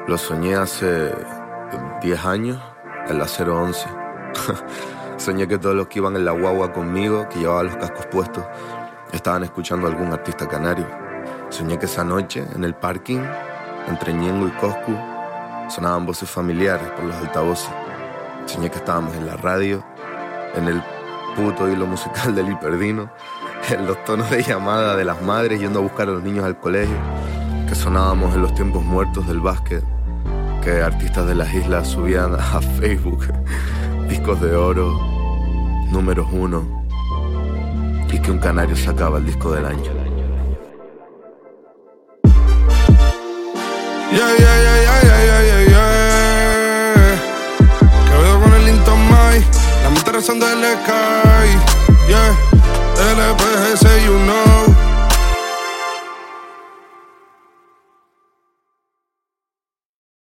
Lo soñé hace 10 años, en la 011. Soñé que todos los que iban en la guagua conmigo, que llevaban los cascos puestos, estaban escuchando a algún artista canario. Soñé que esa noche, en el parking, entre Ñengo y Coscu, sonaban voces familiares por los altavoces. Soñé que estábamos en la radio, en el puto hilo musical del Hiperdino, en los tonos de llamada de las madres yendo a buscar a los niños al colegio, que sonábamos en los tiempos muertos del básquet, que artistas de las islas subían a Facebook discos de oro, números 1, y que un canario sacaba el disco del año. Quedo con el Intomai, la mente rezando del Sky, LPGC